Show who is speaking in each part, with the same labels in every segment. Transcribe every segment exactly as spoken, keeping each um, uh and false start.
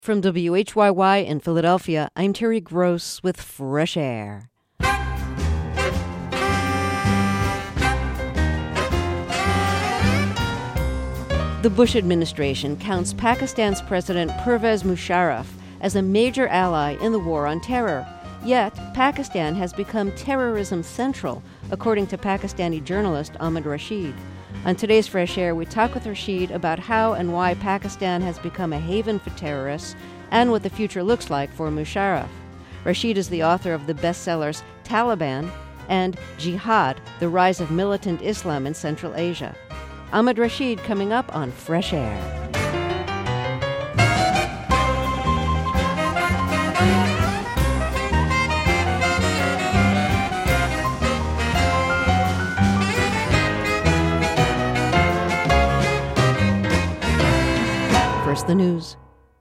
Speaker 1: From W H Y Y in Philadelphia, I'm Terry Gross with Fresh Air. The Bush administration counts Pakistan's President Pervez Musharraf as a major ally in the war on terror. Yet, Pakistan has become terrorism central, according to Pakistani journalist Ahmed Rashid. On today's Fresh Air, we talk with Rashid about how and why Pakistan has become a haven for terrorists and what the future looks like for Musharraf. Rashid is the author of the bestsellers Taliban and Jihad, The Rise of Militant Islam in Central Asia. Ahmed Rashid coming up on Fresh Air. First, the news.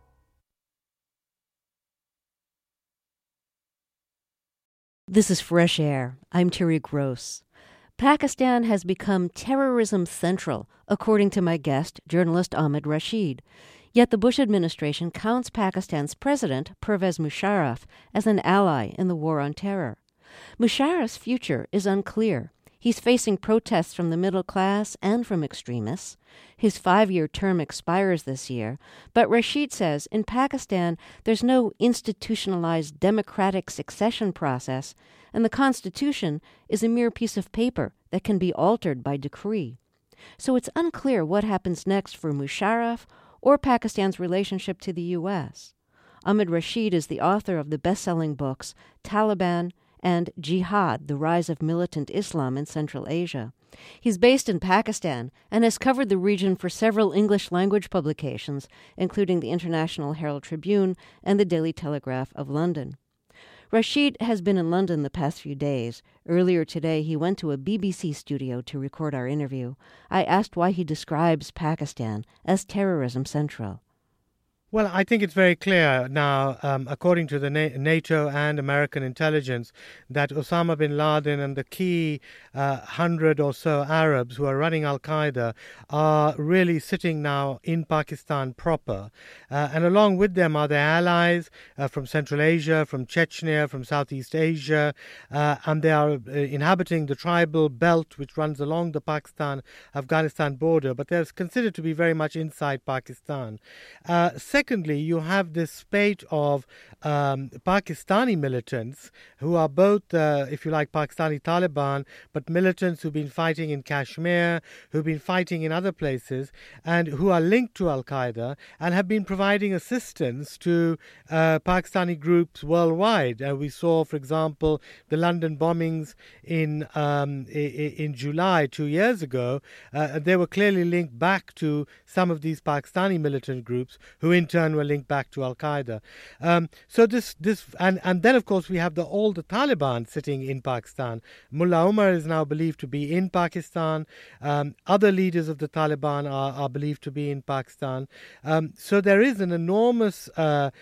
Speaker 1: This is Fresh Air. I'm Terry Gross. Pakistan has become terrorism central, according to my guest, journalist Ahmed Rashid. Yet the Bush administration counts Pakistan's president, Pervez Musharraf, as an ally in the war on terror. Musharraf's future is unclear. He's facing protests from the middle class and from extremists. His five-year term expires this year, but Rashid says in Pakistan there's no institutionalized democratic succession process, and the constitution is a mere piece of paper that can be altered by decree. So it's unclear what happens next for Musharraf or Pakistan's relationship to the U S. Ahmed Rashid is the author of the best-selling books Taliban and Jihad, The Rise of Militant Islam in Central Asia. He's based in Pakistan and has covered the region for several English-language publications, including the International Herald Tribune and the Daily Telegraph of London. Rashid has been in London the past few days. Earlier today, he went to a B B C studio to record our interview. I asked why he describes Pakistan as terrorism central.
Speaker 2: Well, I think it's very clear now, um, according to the Na- NATO and American intelligence, that Osama bin Laden and the key uh, hundred or so Arabs who are running Al-Qaeda are really sitting now in Pakistan proper. Uh, and along with them are their allies uh, from Central Asia, from Chechnya, from Southeast Asia, uh, and they are uh, inhabiting the tribal belt which runs along the Pakistan-Afghanistan border, but they're considered to be very much inside Pakistan. Uh, Secondly, you have this spate of um, Pakistani militants who are both, uh, if you like, Pakistani Taliban, but militants who've been fighting in Kashmir, who've been fighting in other places, and who are linked to Al-Qaeda and have been providing assistance to uh, Pakistani groups worldwide. Uh, we saw, for example, the London bombings in um, in July two years ago. Uh, they were clearly linked back to some of these Pakistani militant groups who in turn were linked back to Al-Qaeda. Um, so this, this and, and then, of course, we have the all the Taliban sitting in Pakistan. Mullah Omar is now believed to be in Pakistan. Um, other leaders of the Taliban are, are believed to be in Pakistan. Um, so there is an enormous, uh,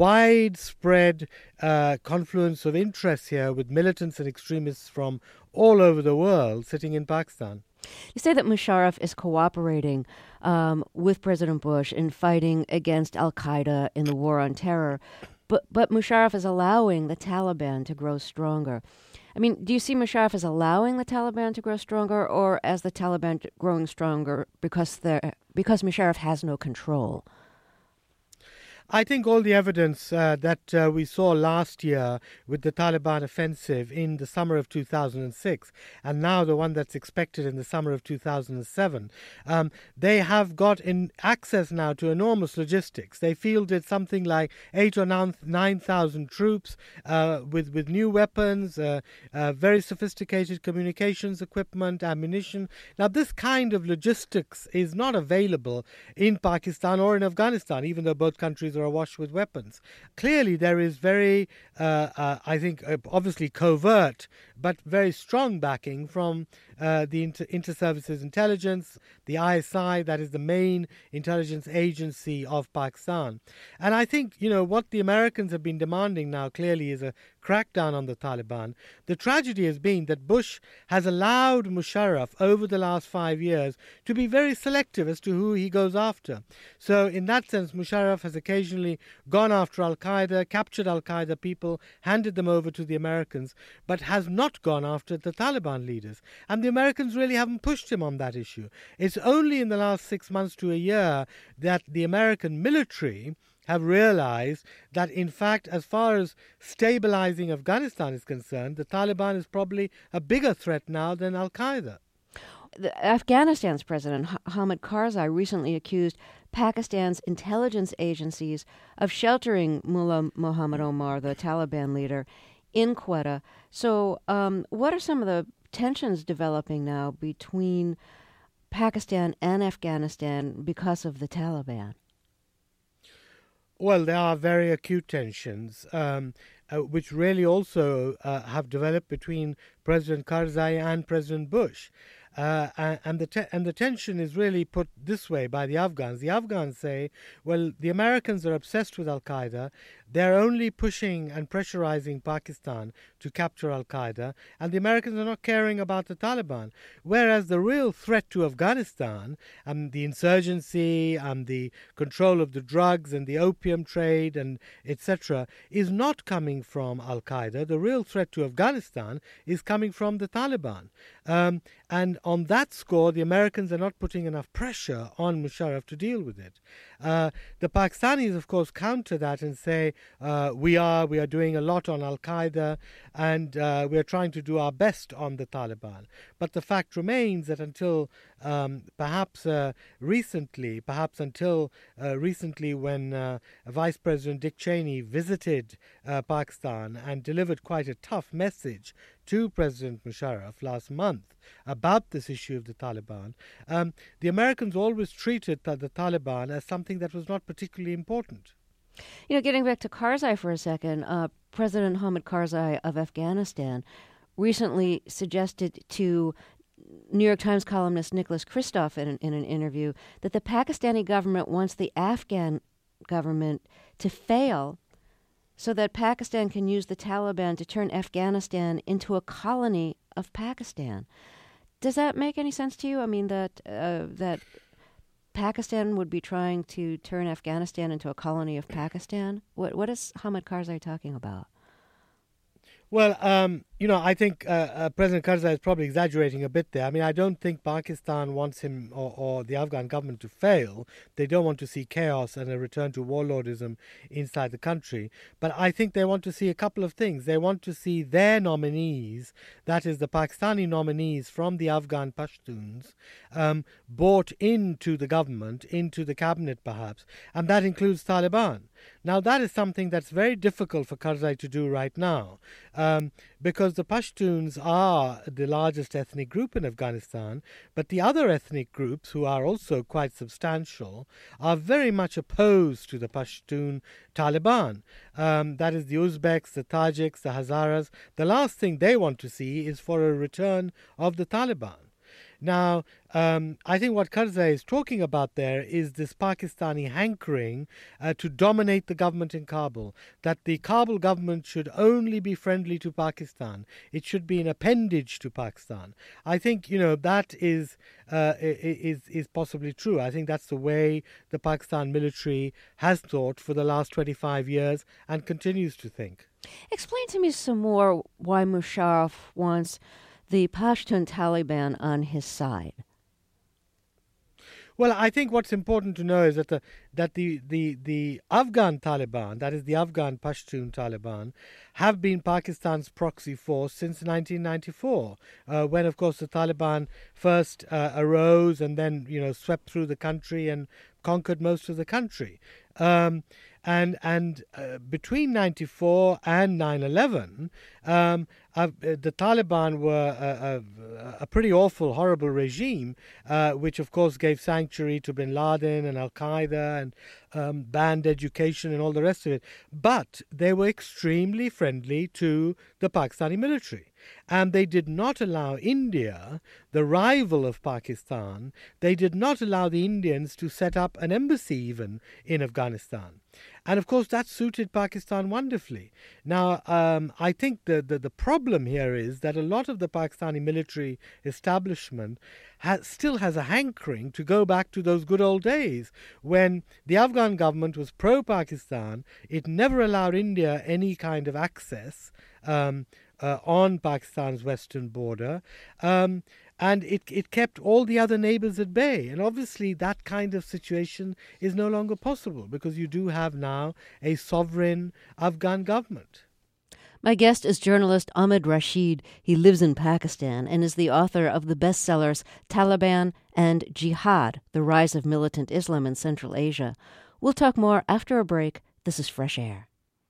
Speaker 2: widespread uh, confluence of interests here with militants and extremists from all over the world sitting in Pakistan.
Speaker 1: You say that Musharraf is cooperating um, with President Bush in fighting against Al-Qaeda in the war on terror, but, but Musharraf is allowing the Taliban to grow stronger. I mean, do you see Musharraf as allowing the Taliban to grow stronger, or as the Taliban growing stronger because they're, because Musharraf has no control?
Speaker 2: I think all the evidence uh, that uh, we saw last year with the Taliban offensive in the summer of two thousand six, and now the one that's expected in the summer of two thousand seven, um, they have got in access now to enormous logistics. They fielded something like eight or nine thousand troops uh, with with new weapons, uh, uh, very sophisticated communications equipment, ammunition. Now, this kind of logistics is not available in Pakistan or in Afghanistan, even though both countries are awash with weapons. Clearly, there is very, uh, uh, I think, uh, obviously covert but very strong backing from uh, the Inter- Inter-Services Intelligence, the I S I, that is the main intelligence agency of Pakistan. And I think, you know, what the Americans have been demanding now clearly is a crackdown on the Taliban. The tragedy has been that Bush has allowed Musharraf over the last five years to be very selective as to who he goes after. So in that sense, Musharraf has occasionally gone after Al-Qaeda, captured Al-Qaeda people, handed them over to the Americans, but has not gone after the Taliban leaders. And the Americans really haven't pushed him on that issue. It's only in the last six months to a year that the American military have realized that, in fact, as far as stabilizing Afghanistan is concerned, the Taliban is probably a bigger threat now than Al-Qaeda.
Speaker 1: The, Afghanistan's president, Hamid Karzai, recently accused Pakistan's intelligence agencies of sheltering Mullah Muhammad Omar, the Taliban leader, in Quetta. So um, what are some of the tensions developing now between Pakistan and Afghanistan because of the Taliban?
Speaker 2: Well, there are very acute tensions, um, uh, which really also uh, have developed between President Karzai and President Bush. Uh, and the te- and the tension is really put this way by the Afghans. The Afghans say, well, the Americans are obsessed with Al-Qaeda. They're only pushing and pressurizing Pakistan to capture Al-Qaeda, and the Americans are not caring about the Taliban. Whereas the real threat to Afghanistan, and the insurgency, and the control of the drugs and the opium trade, and et cetera, is not coming from Al-Qaeda. The real threat to Afghanistan is coming from the Taliban. Um, and on that score, the Americans are not putting enough pressure on Musharraf to deal with it. Uh, the Pakistanis, of course, counter that and say, uh, we are we are doing a lot on Al-Qaeda, and uh, we are trying to do our best on the Taliban. But the fact remains that until um, perhaps uh, recently, perhaps until uh, recently when uh, Vice President Dick Cheney visited uh, Pakistan and delivered quite a tough message to President Musharraf last month about this issue of the Taliban, um, the Americans always treated the, the Taliban as something that was not particularly important.
Speaker 1: You know, getting back to Karzai for a second, uh, President Hamid Karzai of Afghanistan recently suggested to New York Times columnist Nicholas Kristof in an, in an interview that the Pakistani government wants the Afghan government to fail so that Pakistan can use the Taliban to turn Afghanistan into a colony of Pakistan. Does that make any sense to you? I mean, that uh, that Pakistan would be trying to turn Afghanistan into a colony of Pakistan? What What is Hamid Karzai talking about?
Speaker 2: Well, um, you know, I think uh, uh, President Karzai is probably exaggerating a bit there. I mean, I don't think Pakistan wants him or, or the Afghan government to fail. They don't want to see chaos and a return to warlordism inside the country. But I think they want to see a couple of things. They want to see their nominees, that is the Pakistani nominees from the Afghan Pashtuns, um, brought into the government, into the cabinet perhaps, and that includes Taliban. Now, that is something that's very difficult for Karzai to do right now. Um, because the Pashtuns are the largest ethnic group in Afghanistan, but the other ethnic groups, who are also quite substantial, are very much opposed to the Pashtun Taliban. Um, that is the Uzbeks, the Tajiks, the Hazaras. The last thing they want to see is for a return of the Taliban. Now, um, I think what Karzai is talking about there is this Pakistani hankering uh, to dominate the government in Kabul, that the Kabul government should only be friendly to Pakistan. It should be an appendage to Pakistan. I think, you know, that is, uh, is, is possibly true. I think that's the way the Pakistan military has thought for the last twenty-five years and continues to think.
Speaker 1: Explain to me some more why Musharraf wants the Pashtun Taliban on his side.
Speaker 2: Well, I think what's important to know is that the that the, the, the Afghan Taliban, that is the Afghan Pashtun Taliban, have been Pakistan's proxy force since nineteen ninety-four, uh, when, of course, the Taliban first uh, arose and then, you know, swept through the country and conquered most of the country. Um, and and uh, between ninety-four and nine eleven, um, uh, the Taliban were a, a, a pretty awful, horrible regime, uh, which of course gave sanctuary to Bin Laden and Al Qaeda and um, banned education and all the rest of it. But they were extremely friendly to the Pakistani military. And they did not allow India, the rival of Pakistan, they did not allow the Indians to set up an embassy even in Afghanistan. And of course that suited Pakistan wonderfully. Now, um, I think the, the, the problem here is that a lot of the Pakistani military establishment has, still has a hankering to go back to those good old days when the Afghan government was pro-Pakistan. It never allowed India any kind of access um, Uh, on Pakistan's western border, um, and it, it kept all the other neighbors at bay. And obviously that kind of situation is no longer possible because you do have now a sovereign Afghan government.
Speaker 1: My guest is journalist Ahmed Rashid. He lives in Pakistan and is the author of the bestsellers Taliban and Jihad, The Rise of Militant Islam in Central Asia. We'll talk more after a break. This is Fresh Air.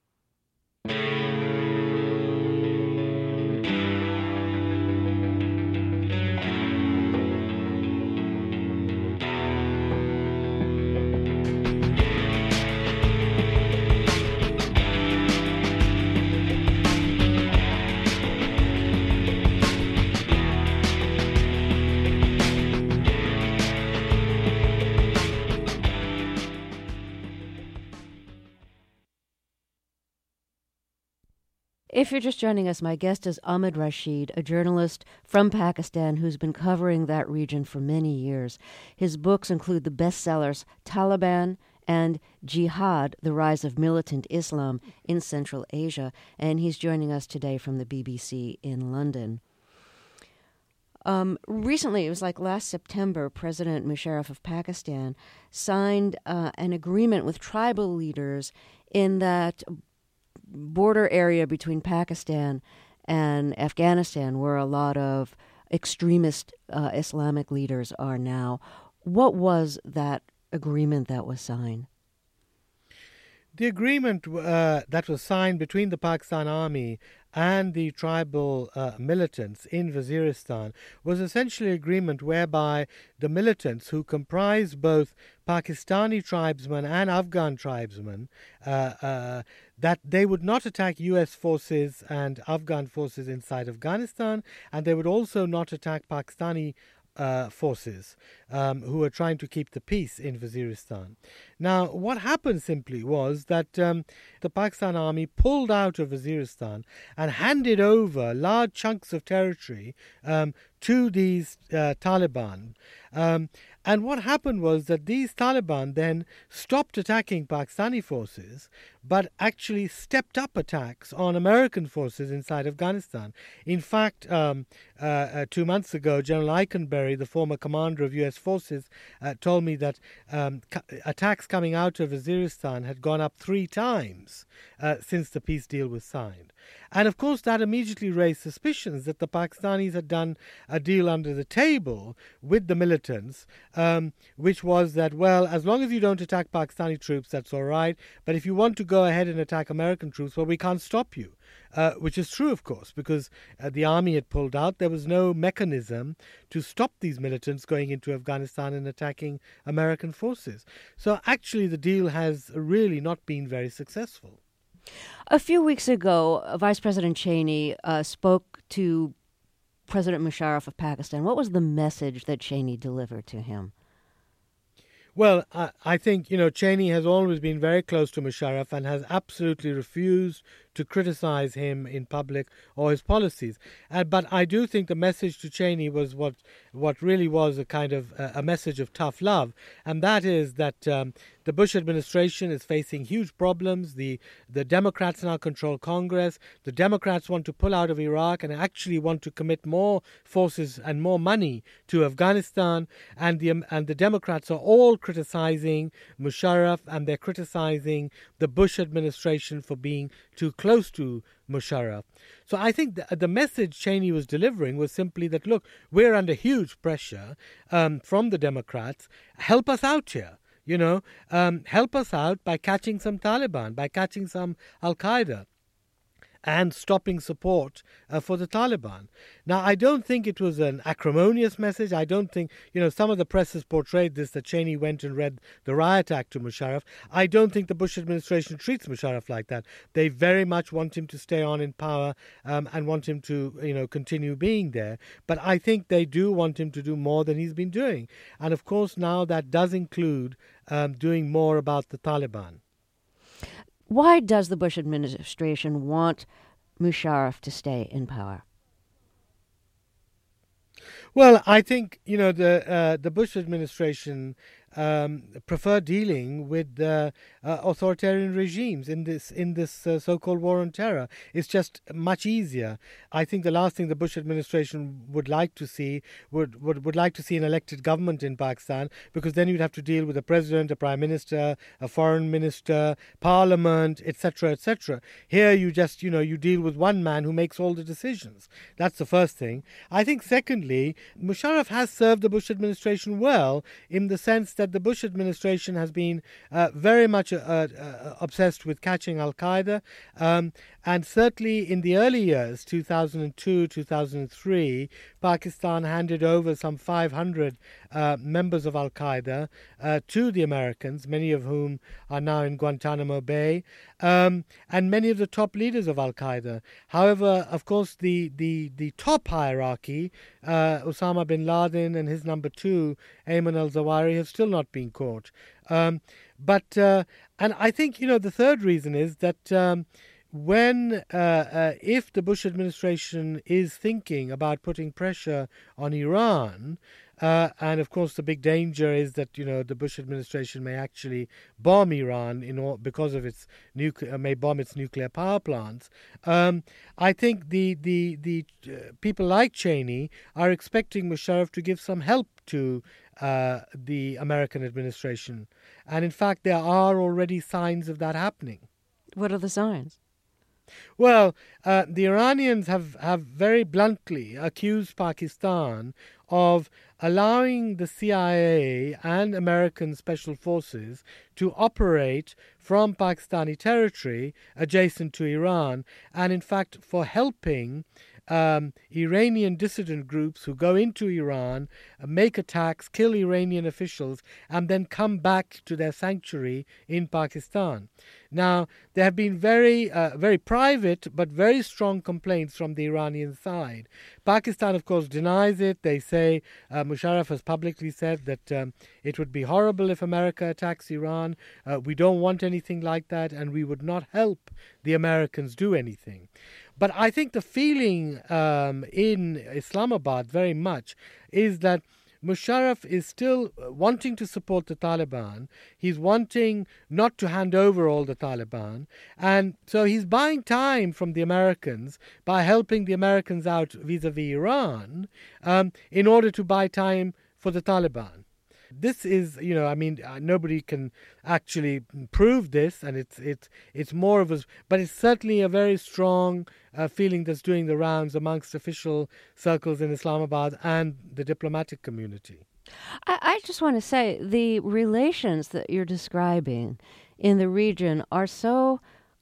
Speaker 1: If you're just joining us, my guest is Ahmed Rashid, a journalist from Pakistan who's been covering that region for many years. His books include the bestsellers Taliban and Jihad, The Rise of Militant Islam in Central Asia, and he's joining us today from the B B C in London. Um, recently, it was like last September, President Musharraf of Pakistan signed uh, an agreement with tribal leaders in that border area between Pakistan and Afghanistan, where a lot of extremist uh, Islamic leaders are now. What was that agreement that was signed?
Speaker 2: The agreement uh, that was signed between the Pakistan Army and the tribal uh, militants in Waziristan was essentially an agreement whereby the militants, who comprise both Pakistani tribesmen and Afghan tribesmen, uh, uh, that they would not attack U S forces and Afghan forces inside Afghanistan, and they would also not attack Pakistani Uh, forces um, who were trying to keep the peace in Waziristan. Now, what happened simply was that um, the Pakistan Army pulled out of Waziristan and handed over large chunks of territory um, to these uh, Taliban. Um, and what happened was that these Taliban then stopped attacking Pakistani forces, but actually stepped up attacks on American forces inside Afghanistan. In fact, um, uh, uh, two months ago, General Eikenberry, the former commander of U S forces, uh, told me that um, ca- attacks coming out of Waziristan had gone up three times uh, since the peace deal was signed. And of course, that immediately raised suspicions that the Pakistanis had done a deal under the table with the militants, um, which was that, well, as long as you don't attack Pakistani troops, that's all right. But if you want to go ahead and attack American troops, well, we can't stop you. Uh, which is true, of course, because uh, the army had pulled out. There was no mechanism to stop these militants going into Afghanistan and attacking American forces. So actually the deal has really not been very successful.
Speaker 1: A few weeks ago, Vice President Cheney uh, spoke to President Musharraf of Pakistan. What was the message that Cheney delivered to him?
Speaker 2: Well, I, I think, you know, Cheney has always been very close to Musharraf and has absolutely refused to criticize him in public or his policies. Uh, but I do think the message to Cheney was what what really was a kind of uh, a message of tough love, and that is that um, the Bush administration is facing huge problems. The the Democrats now control Congress. The Democrats want to pull out of Iraq and actually want to commit more forces and more money to Afghanistan, and the um, and the Democrats are all criticizing Musharraf, and they're criticizing the Bush administration for being too close to Musharraf. So I think the, the message Cheney was delivering was simply that, look, we're under huge pressure um, from the Democrats. Help us out here. You know, um, help us out by catching some Taliban, by catching some Al-Qaeda. and stopping support uh, for the Taliban. Now, I don't think it was an acrimonious message. I don't think, you know, some of the press has portrayed this, that Cheney went and read the Riot Act to Musharraf. I don't think the Bush administration treats Musharraf like that. They very much want him to stay on in power um, and want him to, you know, continue being there. But I think they do want him to do more than he's been doing. And of course, now that does include um, doing more about the Taliban.
Speaker 1: Why does the Bush administration want Musharraf to stay in power?
Speaker 2: Well, I think, you know, the uh, the Bush administration um, prefer dealing with uh, uh, authoritarian regimes in this in this uh, so-called war on terror. It's just much easier. I think the last thing the Bush administration would like to see would, would, would like to see an elected government in Pakistan, because then you'd have to deal with a president, a prime minister, a foreign minister, parliament, et cetera, et cetera. Here you just, you know, you deal with one man who makes all the decisions. That's the first thing. I think secondly, Musharraf has served the Bush administration well, in the sense that the Bush administration has been uh, very much uh, uh, obsessed with catching Al-Qaeda, um, and certainly in the early years, two thousand two, two thousand three, Pakistan handed over some five hundred uh, members of Al-Qaeda uh, to the Americans, many of whom are now in Guantanamo Bay, um, and many of the top leaders of Al-Qaeda. However, of course, the, the, the top hierarchy, uh, Osama bin Laden and his number two, Ayman al-Zawahiri, have still not been caught. Um, but, uh, and I think, you know, the third reason is that um, when, uh, uh, if the Bush administration is thinking about putting pressure on Iran, uh, and of course the big danger is that, you know, the Bush administration may actually bomb Iran in all, because of its nuclear, may bomb its nuclear power plants. Um, I think the the the uh, people like Cheney are expecting Musharraf to give some help to uh, the American administration, and in fact there are already signs of that happening.
Speaker 1: What are the signs?
Speaker 2: Well, uh, the Iranians have, have very bluntly accused Pakistan of allowing the C I A and American special forces to operate from Pakistani territory adjacent to Iran, and in fact for helping Um, Iranian dissident groups who go into Iran, uh, make attacks, kill Iranian officials, and then come back to their sanctuary in Pakistan. Now, there have been very, uh, very private but very strong complaints from the Iranian side. Pakistan, of course, denies it. They say, uh, Musharraf has publicly said that um, it would be horrible if America attacks Iran. Uh, we don't want anything like that, and we would not help the Americans do anything. But I think the feeling um, in Islamabad very much is that Musharraf is still wanting to support the Taliban. He's wanting not to hand over all the Taliban. And so he's buying time from the Americans by helping the Americans out vis-a-vis Iran um, in order to buy time for the Taliban. This is, you know, I mean, uh, nobody can actually prove this, and it's it's it's more of a, but it's certainly a very strong uh, feeling that's doing the rounds amongst official circles in Islamabad and the diplomatic community.
Speaker 1: I, I just want to say the relations that you're describing in the region are so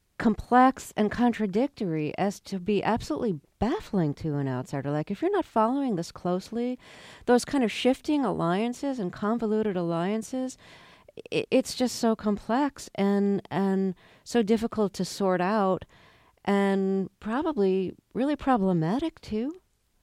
Speaker 1: complex and contradictory as to be absolutely baffling to an outsider. Like, if you're not following this closely, those kind of shifting alliances and convoluted alliances, it, it's just so complex and and so difficult to sort out, and probably really problematic too.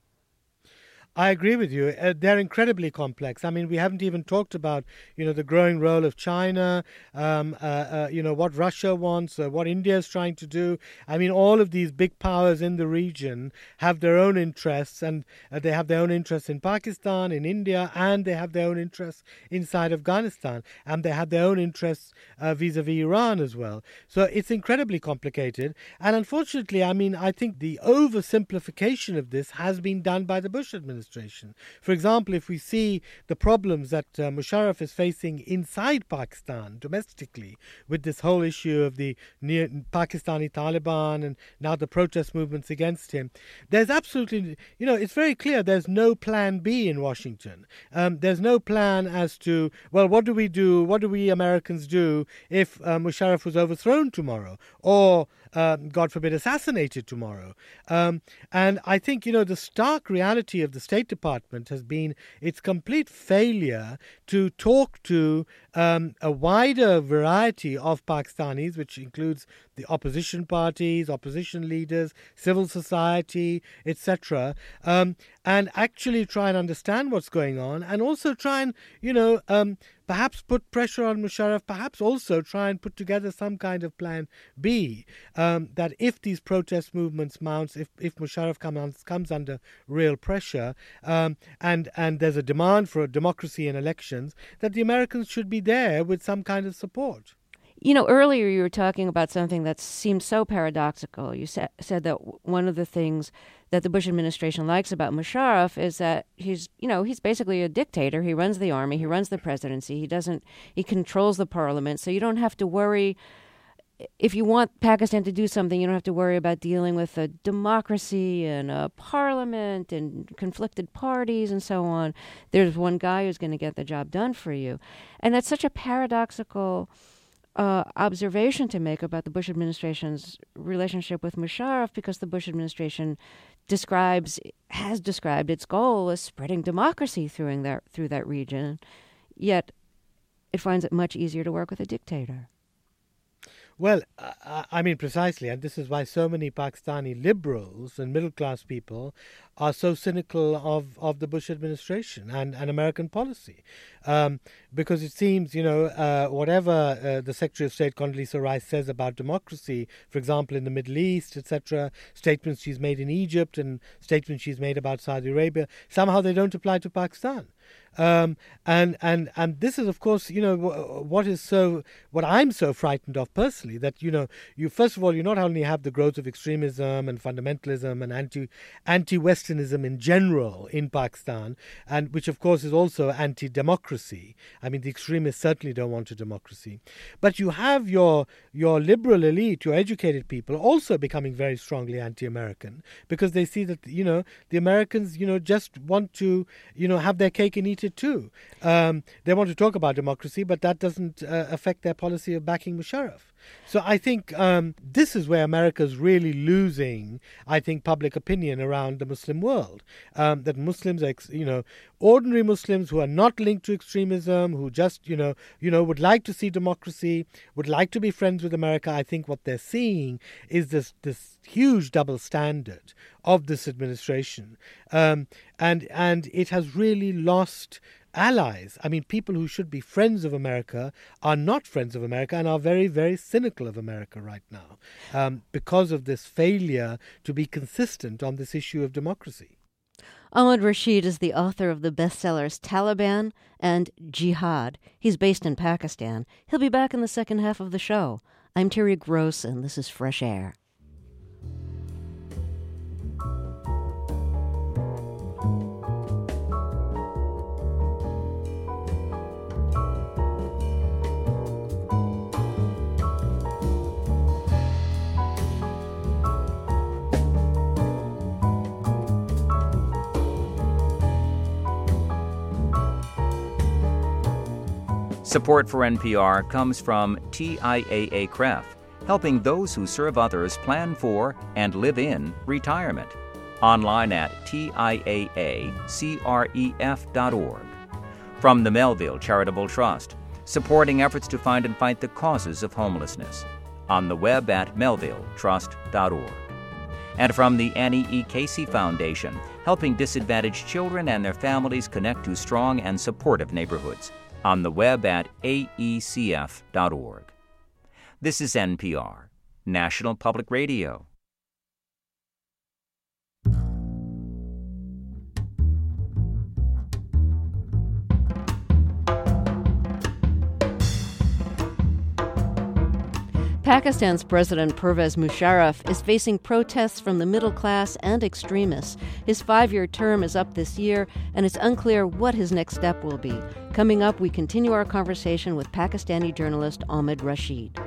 Speaker 2: I agree with you. Uh, they're incredibly complex. I mean, we haven't even talked about, you know, the growing role of China, um, uh, uh, you know, what Russia wants, uh, what India is trying to do. I mean, all of these big powers in the region have their own interests, and uh, they have their own interests in Pakistan, in India, and they have their own interests inside Afghanistan, and they have their own interests uh, vis-a-vis Iran as well. So it's incredibly complicated. And unfortunately, I mean, I think the oversimplification of this has been done by the Bush administration. administration. For example, if we see the problems that uh, Musharraf is facing inside Pakistan, domestically, with this whole issue of the near Pakistani Taliban and now the protest movements against him, there's absolutely, you know, it's very clear there's no plan B in Washington. Um, there's no plan as to, well, what do we do, what do we Americans do if uh, Musharraf was overthrown tomorrow or, uh, God forbid, assassinated tomorrow? Um, and I think, you know, the stark reality of the State Department has been its complete failure to talk to um, a wider variety of Pakistanis, which includes the opposition parties, opposition leaders, civil society, et cetera, um, and actually try and understand what's going on, and also try and, you know, um, perhaps put pressure on Musharraf, perhaps also try and put together some kind of plan B, um, that if these protest movements mounts, if, if Musharraf comes, comes under real pressure, um, and, and there's a demand for a democracy in elections, that the Americans should be there with some kind of support.
Speaker 1: You know, earlier you were talking about something that seems so paradoxical. You sa- said that w- one of the things that the Bush administration likes about Musharraf is that he's, you know, he's basically a dictator. He runs the army, he runs the presidency, he doesn't, he controls the parliament, so you don't have to worry. If you want Pakistan to do something, you don't have to worry about dealing with a democracy and a parliament and conflicted parties and so on. There's one guy who's going to get the job done for you. And that's such a paradoxical Uh, observation to make about the Bush administration's relationship with Musharraf, because the Bush administration describes, has described its goal as spreading democracy through that, through that region, yet it finds it much easier to work with a dictator.
Speaker 2: Well, uh, I mean, precisely, and this is why so many Pakistani liberals and middle-class people are so cynical of, of the Bush administration and, and American policy. Um, because it seems, you know, uh, whatever uh, the Secretary of State Condoleezza Rice says about democracy, for example, in the Middle East, et cetera, statements she's made in Egypt and statements she's made about Saudi Arabia, somehow they don't apply to Pakistan. Um, and, and, and this is, of course, you know, what is so, what I'm so frightened of personally, that, you know, you, first of all, you not only have the growth of extremism and fundamentalism and anti, anti-Westernism in general in Pakistan, and which, of course, is also anti-democracy. I mean, the extremists certainly don't want a democracy. But you have your, your liberal elite, your educated people also becoming very strongly anti-American, because they see that, you know, the Americans, you know, just want to, you know, have their cake and eat it too. Um, they want to talk about democracy, but that doesn't uh, affect their policy of backing Musharraf. So I think um, this is where America's really losing, I think, public opinion around the Muslim world. Um, that Muslims are, you know, ordinary Muslims who are not linked to extremism, who just, you know, you know, would like to see democracy, would like to be friends with America. I think what they're seeing is this this huge double standard of this administration, um, and and it has really lost allies. I mean, people who should be friends of America are not friends of America and are very, very cynical of America right now um, because of this failure to be consistent on this issue of democracy.
Speaker 1: Ahmed Rashid is the author of the bestsellers Taliban and Jihad. He's based in Pakistan. He'll be back in the second half of the show. I'm Terry Gross, and this is Fresh Air.
Speaker 3: Support for N P R comes from T I A A C R E F, helping those who serve others plan for and live in retirement. Online at T I A A C R E F dot org. From the Melville Charitable Trust, supporting efforts to find and fight the causes of homelessness. On the web at melville trust dot org. And from the Annie E. Casey Foundation, helping disadvantaged children and their families connect to strong and supportive neighborhoods. On the web at A E C F dot org. This is N P R, National Public Radio.
Speaker 1: Pakistan's President Pervez Musharraf is facing protests from the middle class and extremists. His five-year term is up this year, and it's unclear what his next step will be. Coming up, we continue our conversation with Pakistani journalist Ahmed Rashid.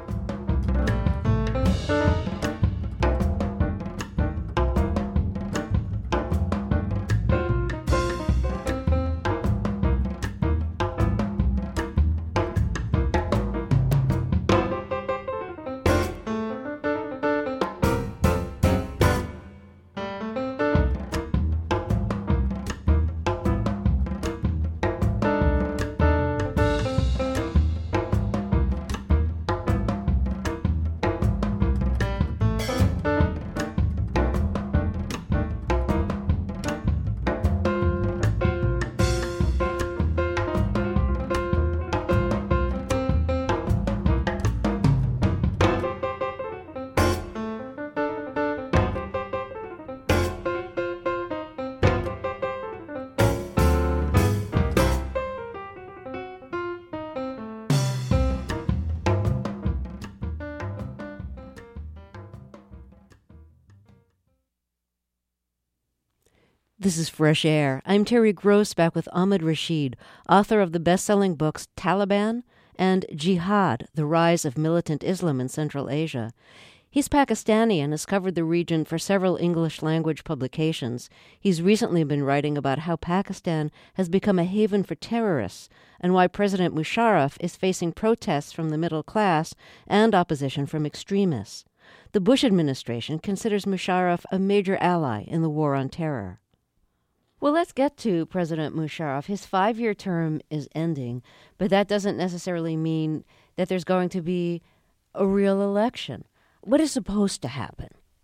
Speaker 1: This is Fresh Air. I'm Terry Gross, back with Ahmed Rashid, author of the best-selling books Taliban and Jihad, The Rise of Militant Islam in Central Asia. He's Pakistani and has covered the region for several English-language publications. He's recently been writing about how Pakistan has become a haven for terrorists and why President Musharraf is facing protests from the middle class and opposition from extremists. The Bush administration considers Musharraf a major ally in the war on terror. Well, let's get to President Musharraf. His five-year term is ending, but that doesn't necessarily mean that there's going to be a real election. What is supposed to happen?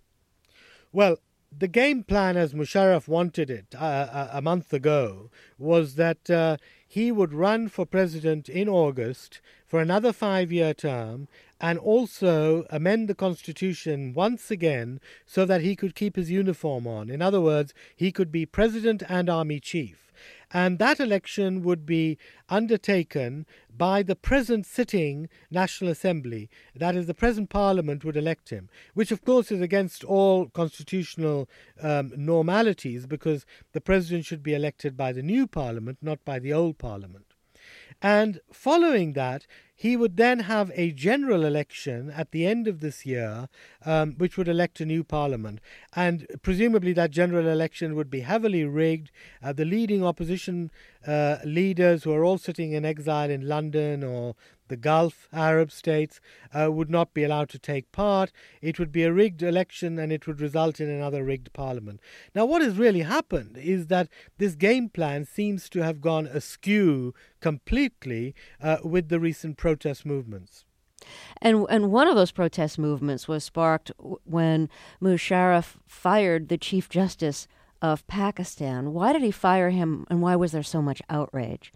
Speaker 2: Well, the game plan as Musharraf wanted it uh, a month ago was that uh, he would run for president in August for another five-year term and also amend the constitution once again so that he could keep his uniform on. In other words, he could be president and army chief. And that election would be undertaken by the present sitting National Assembly. That is, the present Parliament would elect him, which of course is against all constitutional um, normalities, because the president should be elected by the new Parliament, not by the old Parliament. And following that, he would then have a general election at the end of this year, um, which would elect a new parliament. And presumably that general election would be heavily rigged. Uh, the leading opposition uh, leaders, who are all sitting in exile in London or the Gulf Arab states, uh, would not be allowed to take part. It would be a rigged election, and it would result in another rigged parliament. Now, what has really happened is that this game plan seems to have gone askew completely uh, with the recent protest movements.
Speaker 1: And and one of those protest movements was sparked when Musharraf fired the Chief Justice of Pakistan. Why did he fire him, and why was there so much outrage?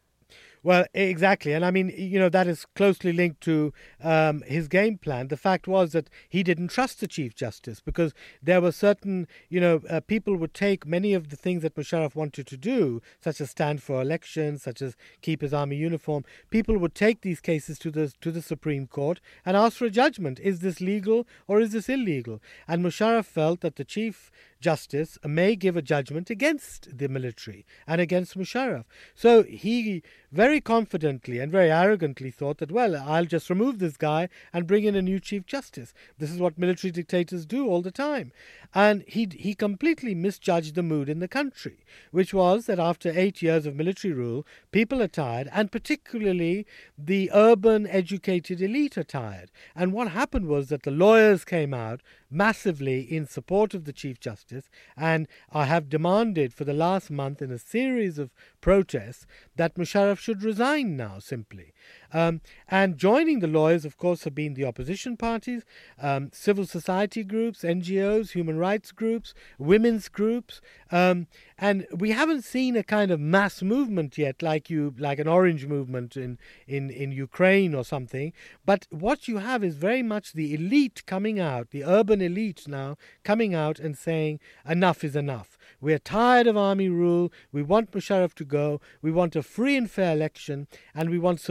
Speaker 2: Well, exactly. And I mean, you know, that is closely linked to um, his game plan. The fact was that he didn't trust the Chief Justice, because there were certain, you know, uh, people would take many of the things that Musharraf wanted to do, such as stand for elections, such as keep his army uniform. People would take these cases to the to the Supreme Court and ask for a judgment. Is this legal or is this illegal? And Musharraf felt that the Chief Justice may give a judgment against the military and against Musharraf. So he very confidently and very arrogantly thought that, well, I'll just remove this guy and bring in a new Chief Justice. This is what military dictators do all the time. And he he completely misjudged the mood in the country, which was that after eight years of military rule, people are tired, and particularly the urban educated elite are tired. And what happened was that the lawyers came out massively in support of the Chief Justice, and I have demanded for the last month in a series of protests that Musharraf should resign now, simply. Um, and joining the lawyers, of course, have been the opposition parties, um, civil society groups, N G Os, human rights groups, women's groups, um, and we haven't seen a kind of mass movement yet, like you, like an orange movement in, in, in Ukraine or something. But what you have is very much the elite coming out, the urban elite now coming out and saying, enough is enough. We're tired of army rule. We want Musharraf to go. We want a free and fair election, and we want civilian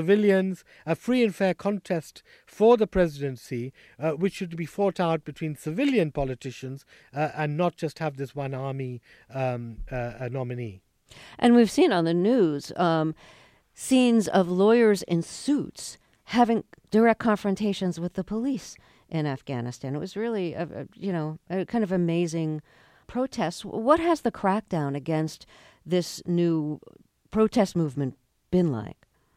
Speaker 2: demands a free and fair contest for the presidency, uh, which should be fought out between civilian politicians uh, and not just have this one army um, uh, a nominee.
Speaker 1: And we've seen on the news um, scenes of lawyers in suits having direct confrontations with the police in Afghanistan. It was really, a, a, you know, a kind of amazing protest. What has the crackdown against this new protest movement been like?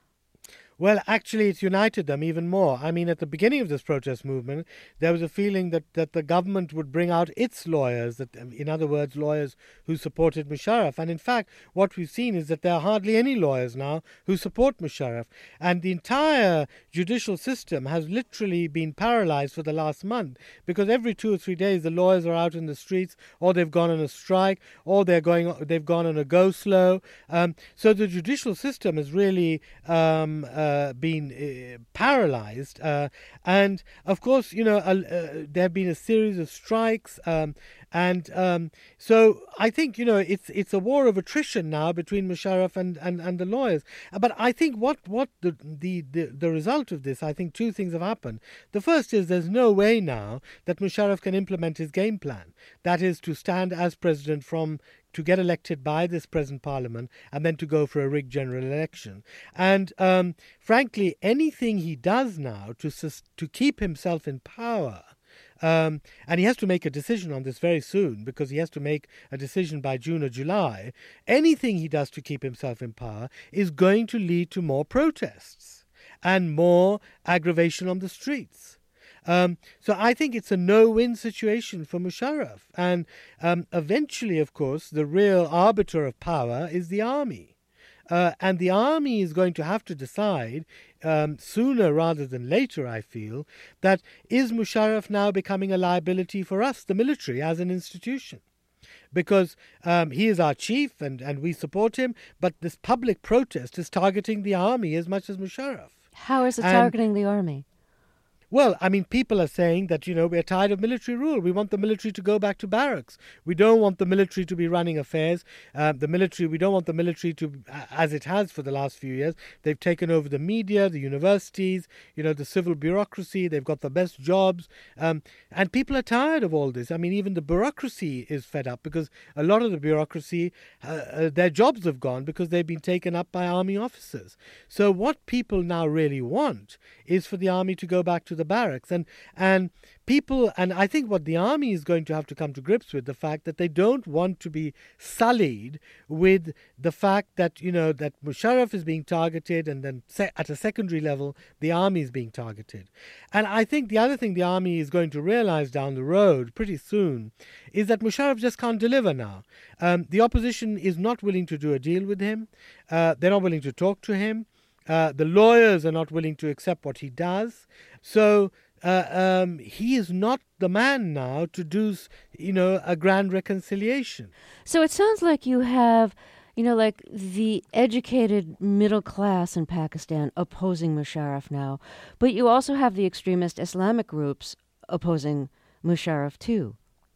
Speaker 2: Well, actually, it's united them even more. I mean, at the beginning of this protest movement, there was a feeling that, that the government would bring out its lawyers, that, in other words, lawyers who supported Musharraf. And in fact, what we've seen is that there are hardly any lawyers now who support Musharraf. And the entire judicial system has literally been paralyzed for the last month, because every two or three days the lawyers are out in the streets, or they've gone on a strike, or they're going, they've gone on a go slow. Um, so the judicial system has really um, uh, Uh, been uh, paralyzed, uh, and of course, you know, uh, uh, there have been a series of strikes, um, and um, so I think, you know, it's it's a war of attrition now between Musharraf and, and, and the lawyers. But I think what what the, the the the result of this, I think two things have happened. The first is there's no way now that Musharraf can implement his game plan. That is to stand as president from to get elected by this present parliament and then to go for a rigged general election. And um, frankly, anything he does now to sus- to keep himself in power, um, and he has to make a decision on this very soon, because he has to make a decision by June or July, anything he does to keep himself in power is going to lead to more protests and more aggravation on the streets. Um, so I think it's a no-win situation for Musharraf. And um, eventually, of course, the real arbiter of power is the army. Uh, and the army is going to have to decide um, sooner rather than later, I feel, that is Musharraf now becoming a liability for us, the military, as an institution? Because um, he is our chief and, and we support him, but this public protest is targeting the army as much as Musharraf.
Speaker 1: How is it
Speaker 2: and,
Speaker 1: targeting the army?
Speaker 2: Well, I mean, people are saying that, you know, we're tired of military rule. We want the military to go back to barracks. We don't want the military to be running affairs. Uh, the military, we don't want the military to, as it has for the last few years, they've taken over the media, the universities, you know, the civil bureaucracy. They've got the best jobs. Um, and people are tired of all this. I mean, even the bureaucracy is fed up, because a lot of the bureaucracy, uh, uh, their jobs have gone because they've been taken up by army officers. So what people now really want is for the army to go back to the barracks, and and people, and I think what the army is going to have to come to grips with, the fact that they don't want to be sullied with the fact that, you know, that Musharraf is being targeted, and then se- at a secondary level the army is being targeted. And I think the other thing the army is going to realize down the road pretty soon is that Musharraf just can't deliver now. Um, the opposition is not willing to do a deal with him. Uh, they're not willing to talk to him. Uh, the lawyers are not willing to accept what he does. So uh, um, he is not the man now to do, you know, a grand reconciliation.
Speaker 1: So it sounds like you have, you know, like the educated middle class in Pakistan opposing Musharraf now, but you also have the extremist Islamic groups opposing Musharraf too.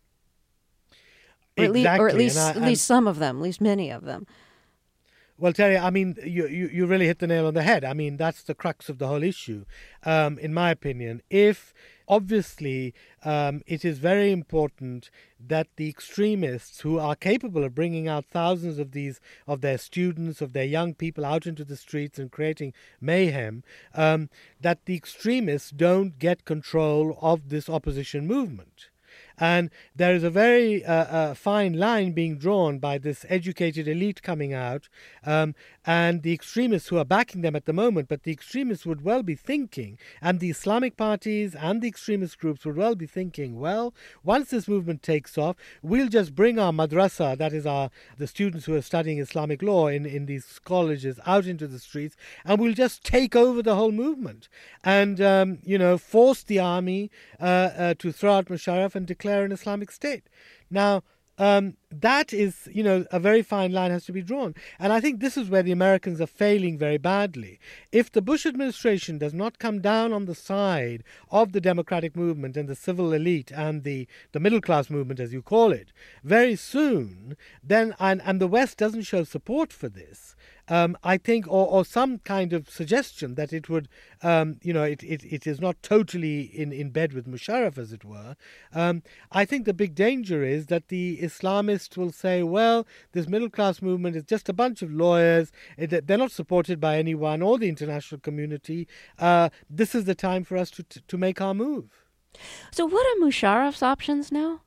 Speaker 1: Or at,
Speaker 2: Exactly.
Speaker 1: le- or at least,
Speaker 2: I,
Speaker 1: at least some of them, at least many of them.
Speaker 2: Well, Terry, I mean, you, you, you really hit the nail on the head. I mean, that's the crux of the whole issue, um, in my opinion. If, obviously, um, it is very important that the extremists who are capable of bringing out thousands of these, of their students, of their young people out into the streets and creating mayhem, um, that the extremists don't get control of this opposition movement. And there is a very uh, uh, fine line being drawn by this educated elite coming out um, and the extremists who are backing them at the moment. But the extremists would well be thinking, and the Islamic parties and the extremist groups would well be thinking, well, once this movement takes off, we'll just bring our madrasa, that is our the students who are studying Islamic law in, in these colleges, out into the streets, and we'll just take over the whole movement and, um, you know, force the army uh, uh, to throw out Musharraf and declare an Islamic State. Now, um, that is, you know, a very fine line has to be drawn. And I think this is where the Americans are failing very badly. If the Bush administration does not come down on the side of the democratic movement and the civil elite and the, the middle class movement, as you call it, very soon, then and, and the West doesn't show support for this, Um, I think, or, or some kind of suggestion that it would, um, you know, it, it, it is not totally in, in bed with Musharraf, as it were. Um, I think the big danger is that the Islamists will say, well, this middle-class movement is just a bunch of lawyers. It, they're not supported by anyone or the international community. Uh, this is the time for us to, to, to make our move.
Speaker 1: So what are Musharraf's options now?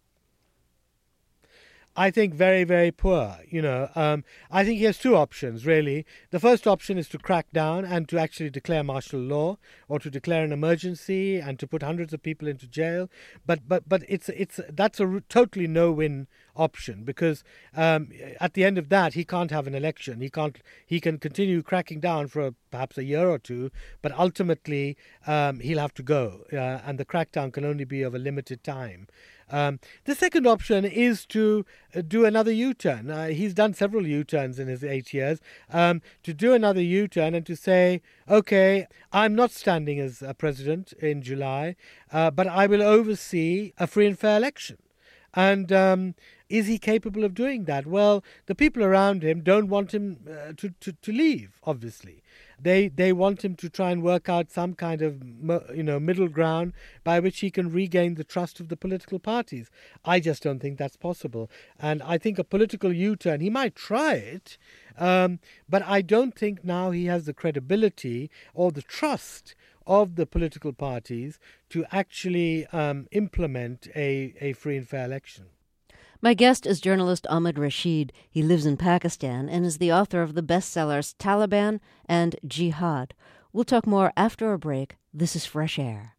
Speaker 2: I think very, very poor. You know, um, I think he has two options, really. The first option is to crack down and to actually declare martial law, or to declare an emergency and to put hundreds of people into jail. But but but it's it's that's a totally no-win option, because um, at the end of that he can't have an election. He can't. He can continue cracking down for a, perhaps a year or two, but ultimately um, he'll have to go, uh, and the crackdown can only be of a limited time. Um, the second option is to uh, do another U-turn. Uh, he's done several U-turns in his eight years. Um, to do another U-turn and to say, okay, I'm not standing as a president in July, uh, but I will oversee a free and fair election. And um, is he capable of doing that? Well, the people around him don't want him uh, to, to, to leave, obviously. They they want him to try and work out some kind of, you know, middle ground by which he can regain the trust of the political parties. I just don't think that's possible. And I think a political U-turn, he might try it, um, but I don't think now he has the credibility or the trust of the political parties to actually um, implement a, a free and fair election.
Speaker 1: My guest is journalist Ahmed Rashid. He lives in Pakistan and is the author of the bestsellers Taliban and Jihad. We'll talk more after a break. This is Fresh Air.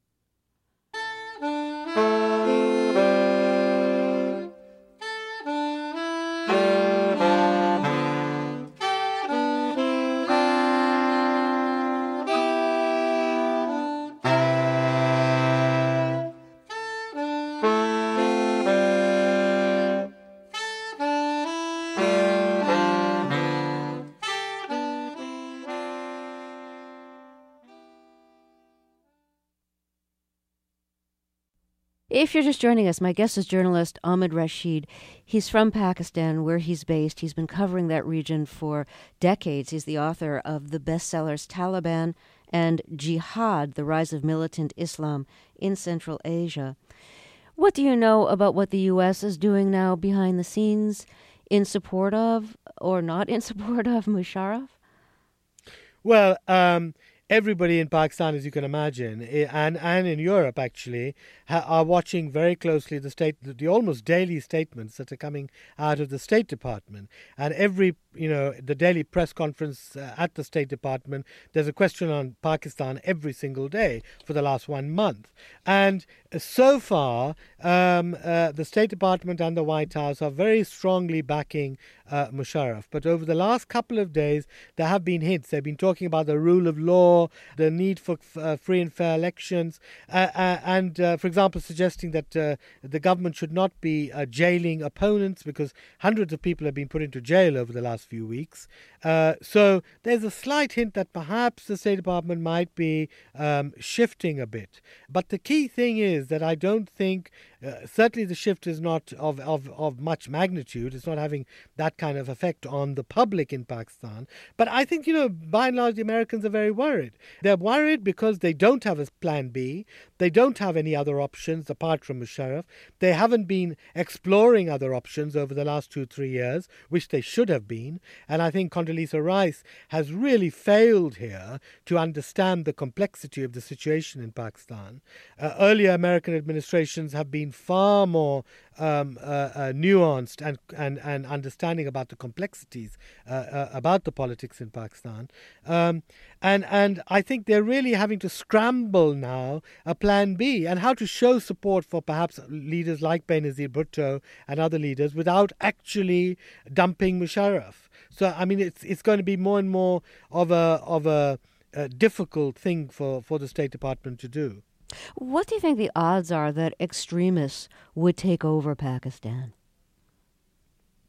Speaker 1: If you're just joining us, my guest is journalist Ahmed Rashid. He's from Pakistan, where he's based. He's been covering that region for decades. He's the author of the bestsellers Taliban and Jihad, The Rise of Militant Islam in Central Asia. What do you know about what the U S is doing now behind the scenes in support of, or not in support of, Musharraf?
Speaker 2: Well, um... everybody in Pakistan, as you can imagine, and, and in Europe actually, ha, are watching very closely the state, the, the almost daily statements that are coming out of the State Department. And every, you know, the daily press conference uh, at the State Department, there's a question on Pakistan every single day for the last one month. And so far, um, uh, the State Department and the White House are very strongly backing uh, Musharraf. But over the last couple of days, there have been hints. They've been talking about the rule of law, the need for uh, free and fair elections, uh, uh, and, uh, for example, suggesting that uh, the government should not be uh, jailing opponents, because hundreds of people have been put into jail over the last few weeks. Uh, so there's a slight hint that perhaps the State Department might be um, shifting a bit. But the key thing is that I don't think, uh, certainly the shift is not of, of, of much magnitude. It's not having that kind of effect on the public in Pakistan. But I think, you know, by and large, the Americans are very worried. They're worried because they don't have a plan B. They don't have any other options apart from Musharraf. They haven't been exploring other options over the last two, three years, which they should have been. And I think Condoleezza Rice has really failed here to understand the complexity of the situation in Pakistan. Uh, earlier American administrations have been far more um, uh, uh, nuanced and, and, and understanding about the complexities uh, uh, about the politics in Pakistan. Um, and, and I think they're really having to scramble now a plan B, and how to show support for perhaps leaders like Benazir Bhutto and other leaders without actually dumping Musharraf. So, I mean, it's it's going to be more and more of a of a, a difficult thing for, for the State Department to do.
Speaker 1: What do you think the odds are that extremists would take over Pakistan?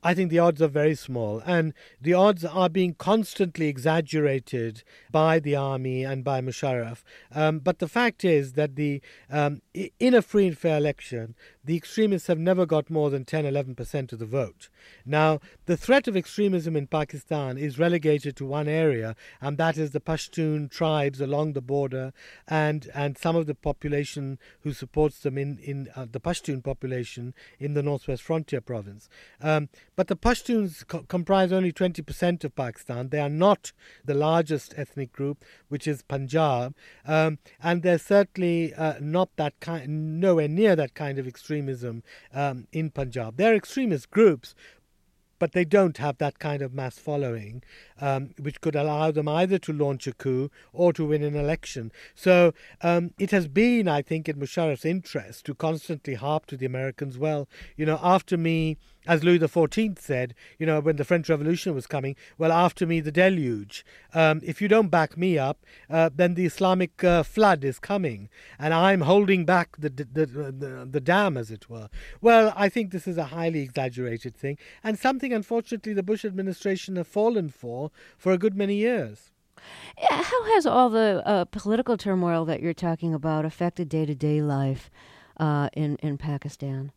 Speaker 2: I think the odds are very small, and the odds are being constantly exaggerated by the army and by Musharraf. Um, but the fact is that the um, in a free and fair election, the extremists have never got more than ten, eleven percent of the vote. Now, the threat of extremism in Pakistan is relegated to one area, and that is the Pashtun tribes along the border and, and some of the population who supports them in, in uh, the Pashtun population in the Northwest Frontier province. Um, but the Pashtuns co- comprise only twenty percent of Pakistan. They are not the largest ethnic group, which is Punjab, um, and they're certainly uh, not that kind, nowhere near that kind of extremism um, in Punjab. They're extremist groups, but they don't have that kind of mass following, um, which could allow them either to launch a coup or to win an election. So um, it has been, I think, in Musharraf's interest to constantly harp to the Americans, well, you know, after me, as Louis the fourteenth said, you know, when the French Revolution was coming, well, after me the deluge. Um, if you don't back me up, uh, then the Islamic uh, flood is coming, and I'm holding back the, the, the, the dam, as it were. Well, I think this is a highly exaggerated thing, and something, unfortunately, the Bush administration have fallen for for a good many years.
Speaker 1: How has all the uh, political turmoil that you're talking about affected day-to-day life uh, in, in Pakistan?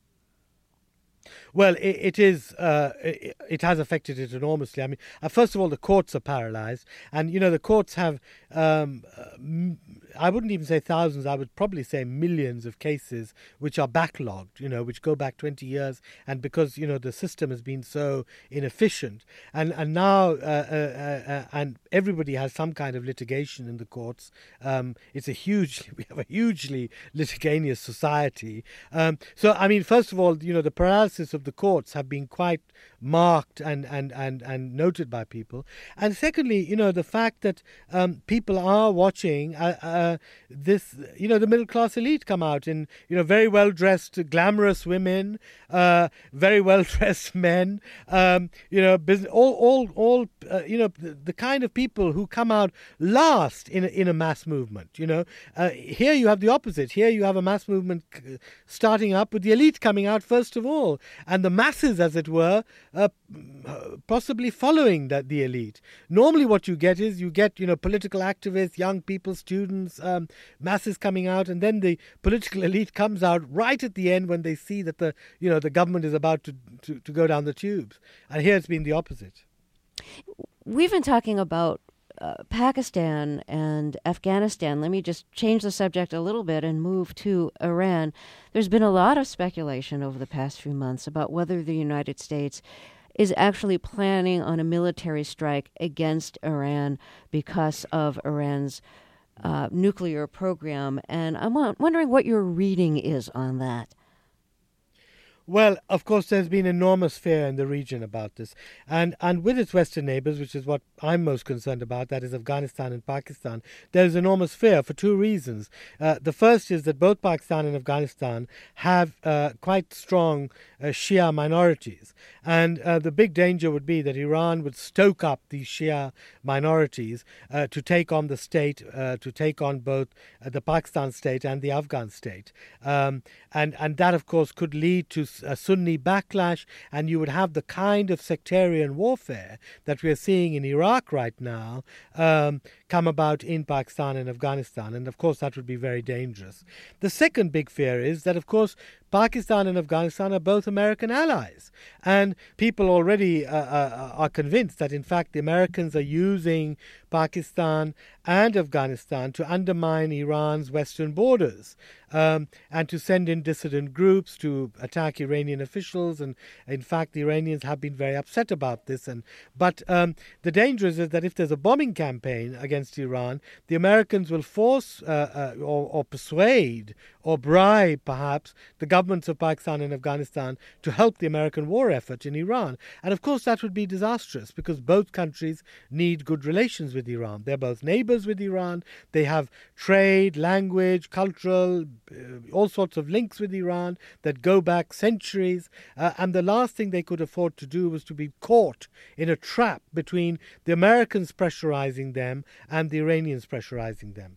Speaker 2: Well, it, it is. Uh, it, it has affected it enormously. I mean, uh, first of all, the courts are paralyzed, and you know the courts have. Um, uh, m- I wouldn't even say thousands. I would probably say millions of cases which are backlogged. You know, which go back twenty years, and because you know the system has been so inefficient, and and now uh, uh, uh, and everybody has some kind of litigation in the courts. Um, it's a huge. We have a hugely litigious society. Um, so I mean, first of all, you know, the paralysis of the courts have been quite marked and, and, and, and noted by people. And secondly, you know, the fact that um, people are watching uh, uh, this, you know, the middle class elite come out in, you know, very well dressed, glamorous women, uh, very well dressed men, um, you know, business, all, all, all uh, you know, the, the kind of people who come out last in a, in a mass movement, you know. Uh, here you have the opposite. Here you have a mass movement starting up with the elite coming out first of all, and the masses, as it were, uh, possibly following that the elite. Normally what you get is you get, you know, political activists, young people, students, um, masses coming out, and then the political elite comes out right at the end when they see that the, you know, the government is about to, to, to go down the tubes. And here it's been the opposite.
Speaker 1: We've been talking about Uh, Pakistan and Afghanistan. Let me just change the subject a little bit and move to Iran. There's been a lot of speculation over the past few months about whether the United States is actually planning on a military strike against Iran because of Iran's uh, nuclear program. And I'm wondering what your reading is on that.
Speaker 2: Well, of course, there's been enormous fear in the region about this. And and with its Western neighbors, which is what I'm most concerned about, that is Afghanistan and Pakistan, there's enormous fear for two reasons. Uh, the first is that both Pakistan and Afghanistan have uh, quite strong uh, Shia minorities. And uh, the big danger would be that Iran would stoke up these Shia minorities uh, to take on the state, uh, to take on both uh, the Pakistan state and the Afghan state. Um, and, and that, of course, could lead to a Sunni backlash, and you would have the kind of sectarian warfare that we are seeing in Iraq right now um, come about in Pakistan and Afghanistan, and of course that would be very dangerous. The second big fear is that, of course, Pakistan and Afghanistan are both American allies, and people already uh, uh, are convinced that in fact the Americans are using Pakistan and Afghanistan to undermine Iran's western borders um, and to send in dissident groups to attack Iranian officials. And in fact, the Iranians have been very upset about this. And but um, the danger is that if there's a bombing campaign against Iran, the Americans will force uh, uh, or, or persuade or bribe, perhaps, the governments of Pakistan and Afghanistan to help the American war effort in Iran. And of course, that would be disastrous because both countries need good relations with Iran. They're both neighbors with Iran. They have trade, language, cultural, uh, all sorts of links with Iran that go back centuries. Uh, and the last thing they could afford to do was to be caught in a trap between the Americans pressurizing them and the Iranians pressurizing them.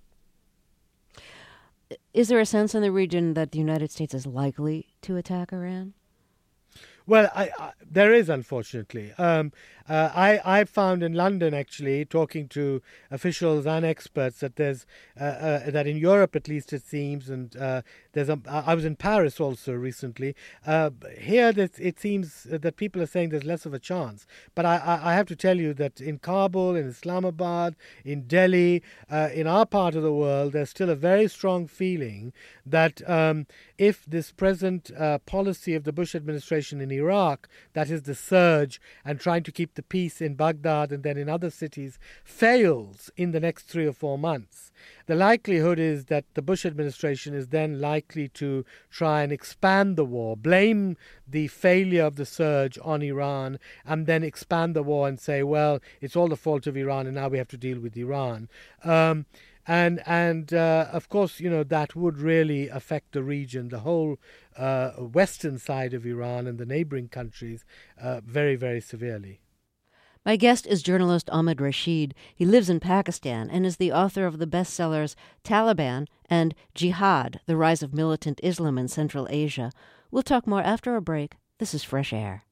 Speaker 1: Is there a sense in the region that the United States is likely to attack Iran?
Speaker 2: Well, I, I, there is, unfortunately. Um, uh, I I found in London, actually, talking to officials and experts, that there's uh, uh, that in Europe, at least, it seems, and uh, there's a, I was in Paris also recently. Uh, here, that it seems that people are saying there's less of a chance. But I, I, I have to tell you that in Kabul, in Islamabad, in Delhi, uh, in our part of the world, there's still a very strong feeling that um, if this present uh, policy of the Bush administration in Iraq, that is the surge and trying to keep the peace in Baghdad and then in other cities, fails in the next three or four months, the likelihood is that the Bush administration is then likely to try and expand the war, blame the failure of the surge on Iran, and then expand the war and say, well, it's all the fault of Iran and now we have to deal with Iran. Um, And, and uh, of course, you know, that would really affect the region, the whole uh, western side of Iran and the neighboring countries uh, very, very severely.
Speaker 1: My guest is journalist Ahmed Rashid. He lives in Pakistan and is the author of the bestsellers Taliban and Jihad, The Rise of Militant Islam in Central Asia. We'll talk more after a break. This is Fresh Air.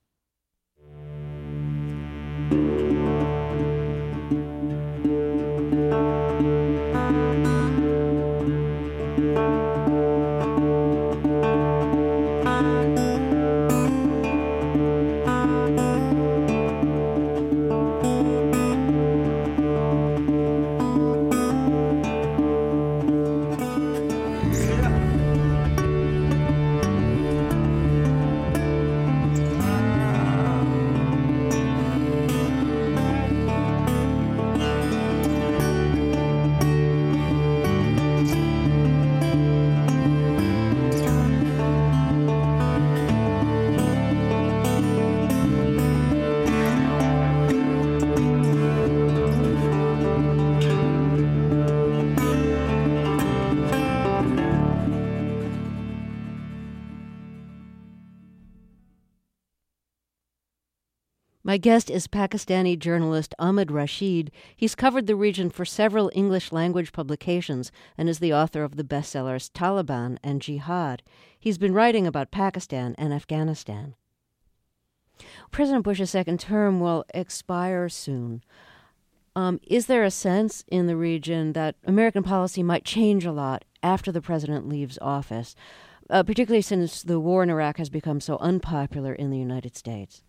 Speaker 1: My guest is Pakistani journalist Ahmed Rashid. He's covered the region for several English-language publications and is the author of the bestsellers Taliban and Jihad. He's been writing about Pakistan and Afghanistan. President Bush's second term will expire soon. Um, is there a sense in the region that American policy might change a lot after the president leaves office, uh, particularly since the war in Iraq has become so unpopular in the United States?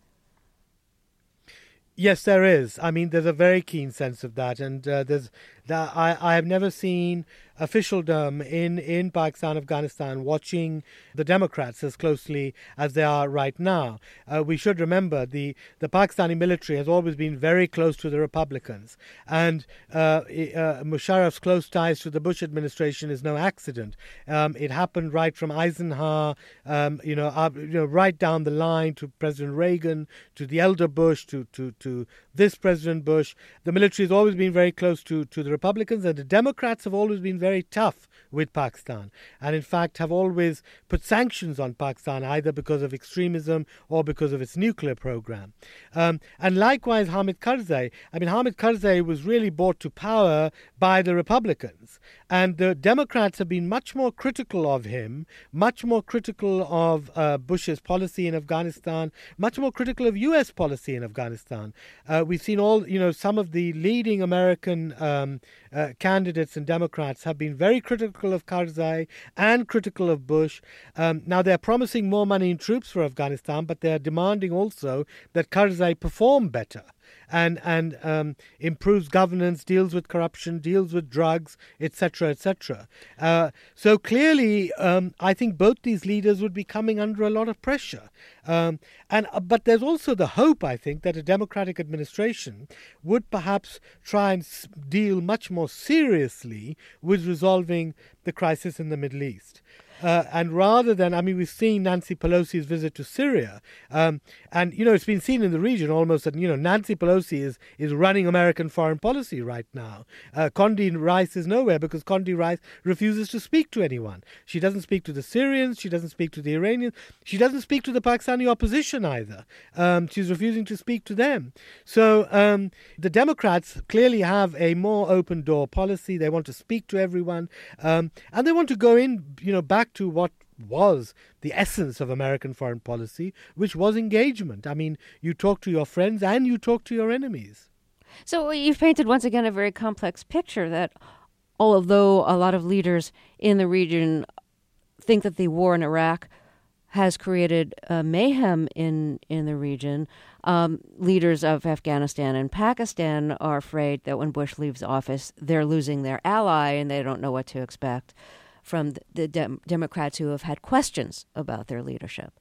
Speaker 2: Yes, there is. I mean, there's a very keen sense of that, and uh, there's that I I have never seen officialdom in in Pakistan, Afghanistan, watching the Democrats as closely as they are right now. Uh, we should remember the the Pakistani military has always been very close to the Republicans, and uh, uh, Musharraf's close ties to the Bush administration is no accident. Um, it happened right from Eisenhower, um, you know, up, you know, right down the line to President Reagan, to the elder Bush, to to to this President Bush. The military has always been very close to to the Republicans, and the Democrats have always been very tough with Pakistan, and in fact have always put sanctions on Pakistan, either because of extremism or because of its nuclear program. Um, and likewise, Hamid Karzai. I mean, Hamid Karzai was really brought to power by the Republicans, and the Democrats have been much more critical of him, much more critical of uh, Bush's policy in Afghanistan, much more critical of U S policy in Afghanistan. Uh, we've seen all, you know, some of the leading American um, uh, candidates and Democrats have been very critical of Karzai and critical of Bush. Um, now, they're promising more money in troops for Afghanistan, but they're demanding also that Karzai perform better and and um, improves governance, deals with corruption, deals with drugs, et cetera, et cetera. Uh, so clearly, um, I think both these leaders would be coming under a lot of pressure. Um, and uh, but there's also the hope, I think, that a Democratic administration would perhaps try and s- deal much more seriously with resolving the crisis in the Middle East. Uh, and rather than, I mean, we've seen Nancy Pelosi's visit to Syria. Um, and, you know, it's been seen in the region almost that, you know, Nancy Pelosi is, is running American foreign policy right now. Uh, Condi Rice is nowhere because Condi Rice refuses to speak to anyone. She doesn't speak to the Syrians. She doesn't speak to the Iranians. She doesn't speak to the Pakistani opposition either. Um, she's refusing to speak to them. So um, the Democrats clearly have a more open door policy. They want to speak to everyone. Um, and they want to go in, you know, back to what was the essence of American foreign policy, which was engagement. I mean, you talk to your friends and you talk to your enemies.
Speaker 1: So you've painted once again a very complex picture that although a lot of leaders in the region think that the war in Iraq has created uh, mayhem in, in the region, um, leaders of Afghanistan and Pakistan are afraid that when Bush leaves office, they're losing their ally and they don't know what to expect from the, the dem- Democrats who have had questions about their leadership.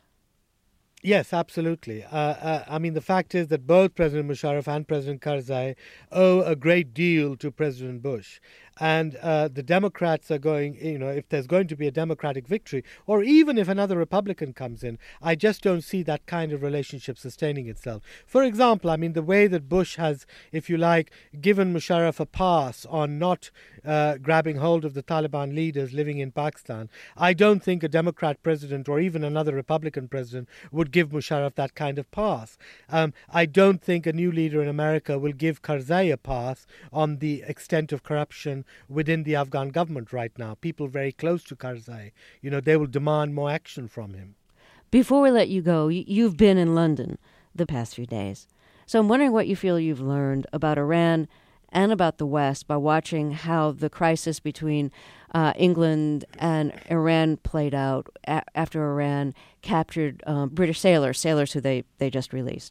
Speaker 2: Yes, absolutely. Uh, uh, I mean, the fact is that both President Musharraf and President Karzai owe a great deal to President Bush. And uh, the Democrats are going, you know, if there's going to be a Democratic victory, or even if another Republican comes in, I just don't see that kind of relationship sustaining itself. For example, I mean, the way that Bush has, if you like, given Musharraf a pass on not uh, grabbing hold of the Taliban leaders living in Pakistan, I don't think a Democrat president or even another Republican president would give Musharraf that kind of pass. Um, I don't think a new leader in America will give Karzai a pass on the extent of corruption within the Afghan government right now. People very close to Karzai, you know, they will demand more action from him.
Speaker 1: Before we let you go, you've been in London the past few days. So I'm wondering what you feel you've learned about Iran and about the West by watching how the crisis between uh, England and Iran played out a- after Iran captured um, British sailors, sailors who they, they just released.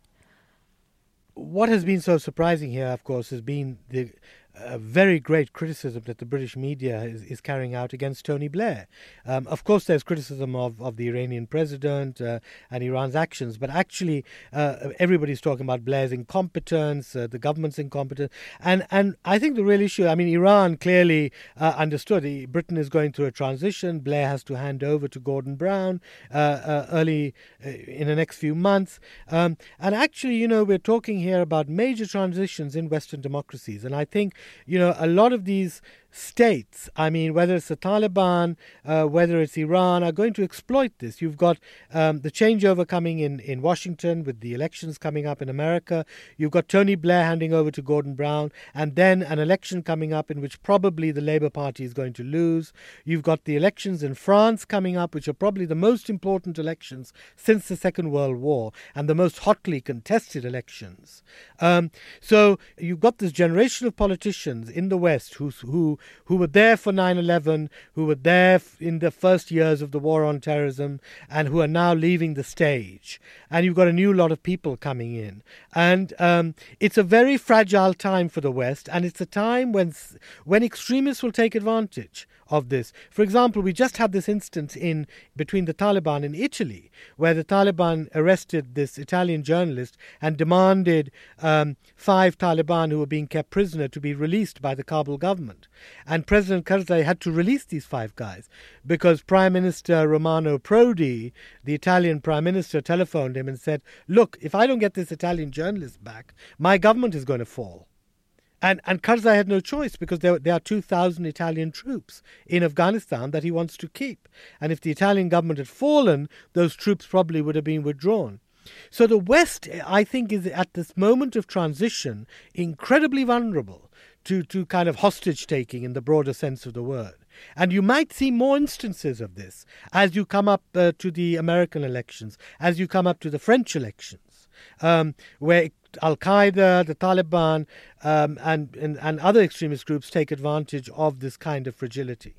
Speaker 2: What has been so surprising here, of course, has been the a very great criticism that the British media is, is carrying out against Tony Blair. Um, of course, there's criticism of, of the Iranian president uh, and Iran's actions, but actually uh, everybody's talking about Blair's incompetence, uh, the government's incompetence. And, and I think the real issue, I mean, Iran clearly uh, understood Britain is going through a transition. Blair has to hand over to Gordon Brown uh, uh, early uh, in the next few months. Um, and actually, you know, we're talking here about major transitions in Western democracies. And I think you know, a lot of these states, I mean, whether it's the Taliban, uh, whether it's Iran, are going to exploit this. You've got um, the changeover coming in, in Washington with the elections coming up in America. You've got Tony Blair handing over to Gordon Brown, and then an election coming up in which probably the Labour Party is going to lose. You've got the elections in France coming up, which are probably the most important elections since the Second World War and the most hotly contested elections. Um, so you've got this generation of politicians in the West who who who were there for nine eleven, who were there in the first years of the war on terrorism, and who are now leaving the stage. And you've got a new lot of people coming in. And um, it's a very fragile time for the West, and it's a time when when extremists will take advantage of this. For example, we just had this instance in between the Taliban in Italy, where the Taliban arrested this Italian journalist and demanded um, five Taliban who were being kept prisoner to be released by the Kabul government. And President Karzai had to release these five guys because Prime Minister Romano Prodi, the Italian Prime Minister, telephoned him and said, look, if I don't get this Italian journalist back, my government is going to fall. And and Karzai had no choice because there, there are two thousand Italian troops in Afghanistan that he wants to keep. And if the Italian government had fallen, those troops probably would have been withdrawn. So the West, I think, is at this moment of transition incredibly vulnerable to, to kind of hostage-taking in the broader sense of the word. And you might see more instances of this as you come up uh, to the American elections, as you come up to the French elections, um, where Al-Qaeda, the Taliban, um, and, and, and other extremist groups take advantage of this kind of fragility.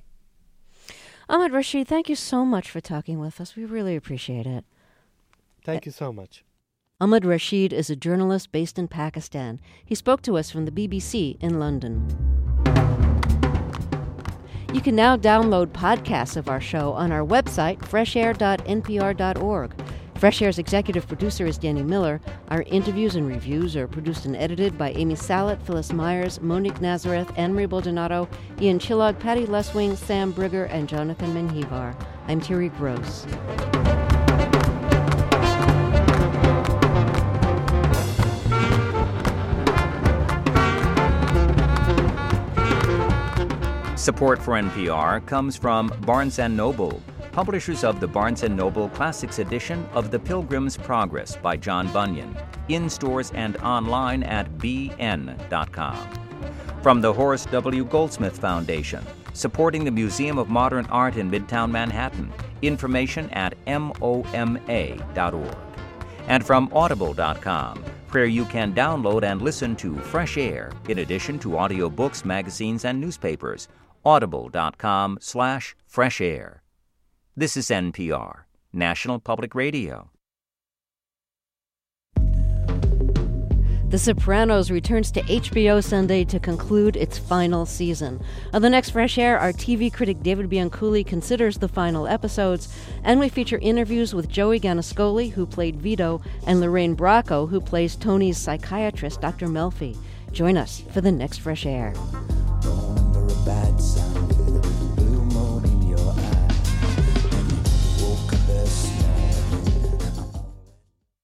Speaker 1: Ahmed Rashid, thank you so much for talking with us. We really appreciate it.
Speaker 2: Thank you so much.
Speaker 1: Ahmed Rashid is a journalist based in Pakistan. He spoke to us from the B B C in London. You can now download podcasts of our show on our website, fresh air dot n p r dot org. Fresh Air's executive producer is Danny Miller. Our interviews and reviews are produced and edited by Amy Salet, Phyllis Myers, Monique Nazareth, Anne-Marie Baldonado, Ian Chillog, Patty Leswing, Sam Brigger, and Jonathan Menjivar. I'm Thierry Gross.
Speaker 3: Support for N P R comes from Barnes and Noble, publishers of the Barnes and Noble Classics edition of The Pilgrim's Progress by John Bunyan, in stores and online at b n dot com. From the Horace W. Goldsmith Foundation, supporting the Museum of Modern Art in Midtown Manhattan information at moma dot org. And from audible dot com, where you can download and listen to Fresh Air in addition to audiobooks, magazines, and newspapers. audible dot com slash fresh air. This is N P R, National Public Radio.
Speaker 1: The Sopranos returns to H B O Sunday to conclude its final season. On the next Fresh Air, our T V critic David Bianculli considers the final episodes, and we feature interviews with Joey Ganascoli, who played Vito, and Lorraine Bracco, who plays Tony's psychiatrist, Doctor Melfi. Join us for the next Fresh Air.